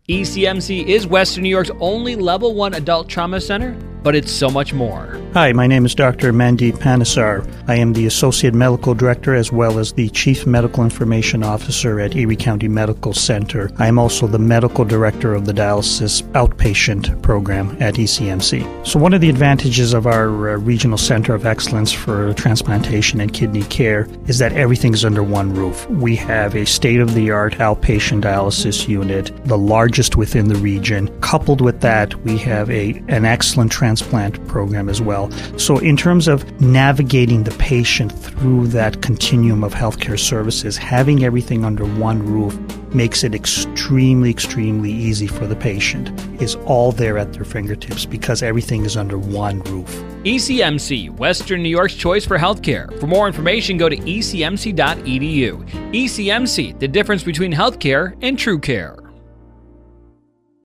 ECMC is Western New York's only Level 1 adult trauma center, but it's so much more. Hi, my name is Dr. Mandeep Panesar. I am the Associate Medical Director as well as the Chief Medical Information Officer at Erie County Medical Center. I am also the Medical Director of the Dialysis Outpatient Program at ECMC. So one of the advantages of our Regional Center of Excellence for Transplantation and Kidney Care is that everything is under one roof. We have a state-of-the-art outpatient dialysis unit, the largest within the region. Coupled with that, we have an excellent transplant program as well. So in terms of navigating the patient through that continuum of healthcare services, having everything under one roof makes it extremely, extremely easy for the patient. It's all there at their fingertips because everything is under one roof. ECMC, Western New York's choice for healthcare. For more information, go to ecmc.edu. ECMC, the difference between healthcare and true care.